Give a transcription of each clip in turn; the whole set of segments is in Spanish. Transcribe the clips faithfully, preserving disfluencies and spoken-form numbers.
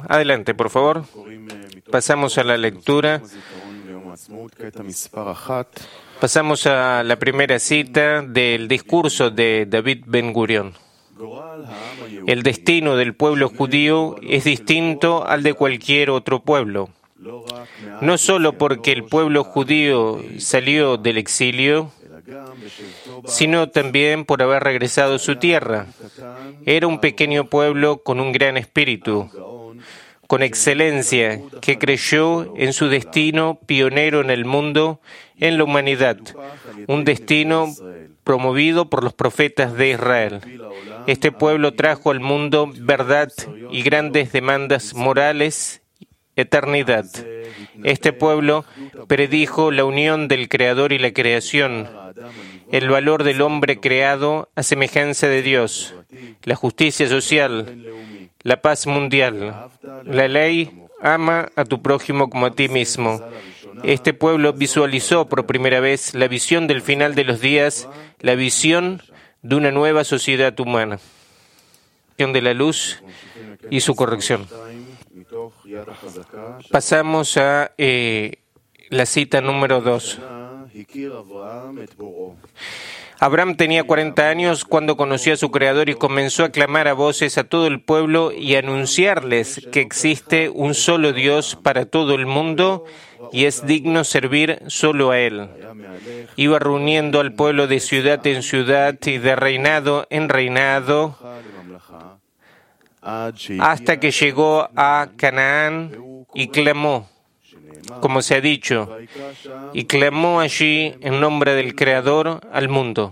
Adelante, por favor. Pasamos a la lectura. Pasamos a la primera cita del discurso de David Ben Gurión. El destino del pueblo judío es distinto al de cualquier otro pueblo. No solo porque el pueblo judío salió del exilio, sino también por haber regresado a su tierra. Era un pequeño pueblo con un gran espíritu, con excelencia, que creyó en su destino pionero en el mundo, en la humanidad, un destino promovido por los profetas de Israel. Este pueblo trajo al mundo verdad y grandes demandas morales, eternidad. Este pueblo predijo la unión del Creador y la creación, el valor del hombre creado a semejanza de Dios, la justicia social, la paz mundial, la ley, ama a tu prójimo como a ti mismo. Este pueblo visualizó por primera vez la visión del final de los días, la visión de una nueva sociedad humana, de la luz y su corrección. Pasamos a eh, la cita número dos. Abraham tenía cuarenta años cuando conoció a su Creador y comenzó a clamar a voces a todo el pueblo y a anunciarles que existe un solo Dios para todo el mundo y es digno servir solo a Él. Iba reuniendo al pueblo de ciudad en ciudad y de reinado en reinado hasta que llegó a Canaán y clamó, como se ha dicho, y clamó allí en nombre del Creador al mundo.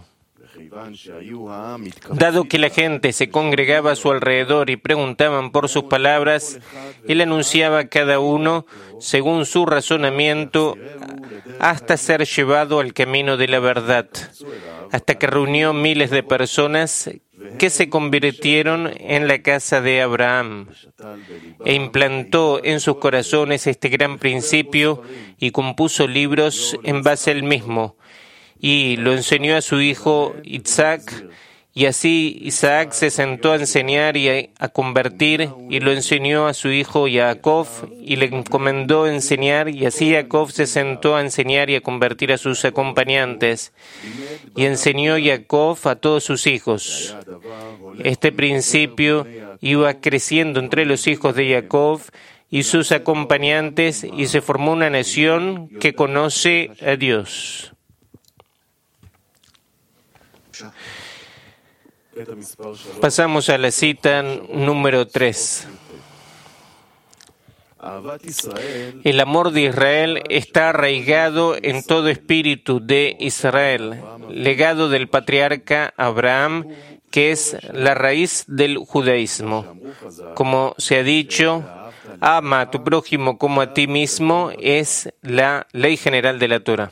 Dado que la gente se congregaba a su alrededor y preguntaban por sus palabras, él anunciaba a cada uno según su razonamiento hasta ser llevado al camino de la verdad, hasta que reunió miles de personas que se convirtieron en la casa de Abraham e implantó en sus corazones este gran principio y compuso libros en base al mismo y lo enseñó a su hijo Isaac, y así Isaac se sentó a enseñar y a, a convertir y lo enseñó a su hijo Jacob y le encomendó enseñar, y así Jacob se sentó a enseñar y a convertir a sus acompañantes y enseñó Jacob a todos sus hijos. Este principio iba creciendo entre los hijos de Jacob y sus acompañantes y se formó una nación que conoce a Dios. Pasamos a la cita número tres. El amor de Israel está arraigado en todo espíritu de Israel, legado del patriarca Abraham, que es la raíz del judaísmo. Como se ha dicho, ama a tu prójimo como a ti mismo, es la ley general de la Torah.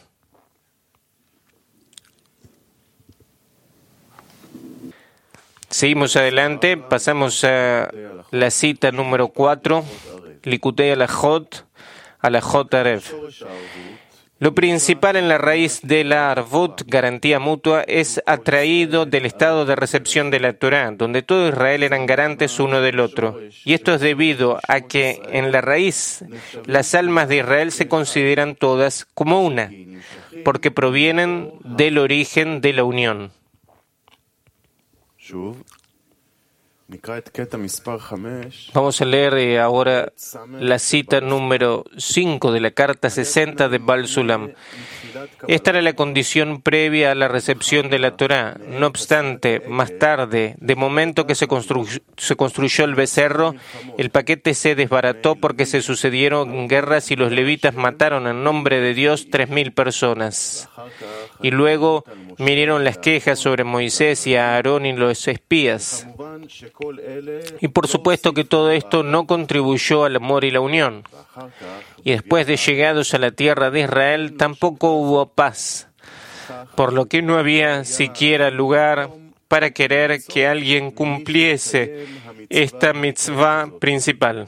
Seguimos adelante, pasamos a la cita número cuatro, Likutei Halachot, Halachot Arev. Lo principal en la raíz de la Arvut, garantía mutua, es atraído del estado de recepción de la Torá, donde todo Israel eran garantes uno del otro. Y esto es debido a que en la raíz las almas de Israel se consideran todas como una, porque provienen del origen de la unión. Vamos a leer ahora la cita número cinco de la carta sesenta de Baal Sulam. Esta era la condición previa a la recepción de la Torá. No obstante, más tarde, de momento que se, constru- se construyó el becerro, el paquete se desbarató porque se sucedieron guerras y los levitas mataron en nombre de Dios tres mil personas. Y luego vinieron las quejas sobre Moisés y a Aarón y los espías. Y por supuesto que todo esto no contribuyó al amor y la unión. Y después de llegados a la tierra de Israel, tampoco hubo paz, por lo que no había siquiera lugar para querer que alguien cumpliese esta mitzvah principal.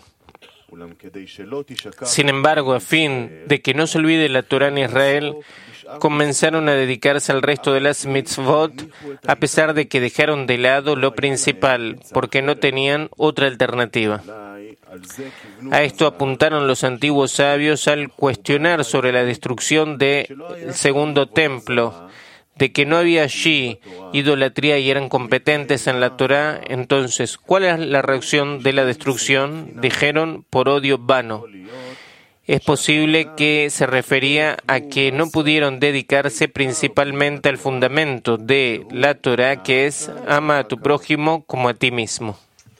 Sin embargo, a fin de que no se olvide la Torá en Israel, comenzaron a dedicarse al resto de las mitzvot, a pesar de que dejaron de lado lo principal, porque no tenían otra alternativa. A esto apuntaron los antiguos sabios al cuestionar sobre la destrucción del segundo templo, de que no había allí idolatría y eran competentes en la Torá. Entonces, ¿cuál es la reacción de la destrucción? Dijeron, por odio vano. Es posible que se refería a que no pudieron dedicarse principalmente al fundamento de la Torá, que es ama a tu prójimo como a ti mismo.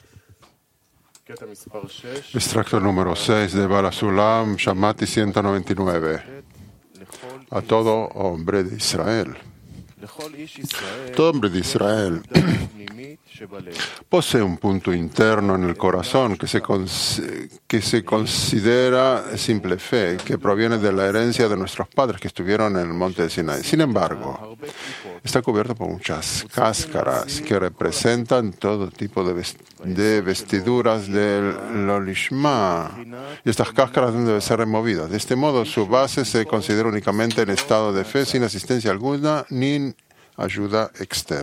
Extracto número seis de Baal HaSulam, Shammati ciento noventa y nueve. A todo hombre de Israel. Todo hombre de Israel posee un punto interno en el corazón que se, que se considera simple fe, que proviene de la herencia de nuestros padres que estuvieron en el monte de Sinai. Sin embargo, está cubierto por muchas cáscaras que representan todo tipo de, vest de vestiduras del Lolishma. Y estas cáscaras deben ser removidas. De este modo, su base se considera únicamente en estado de fe, sin asistencia alguna ni ayuda externa.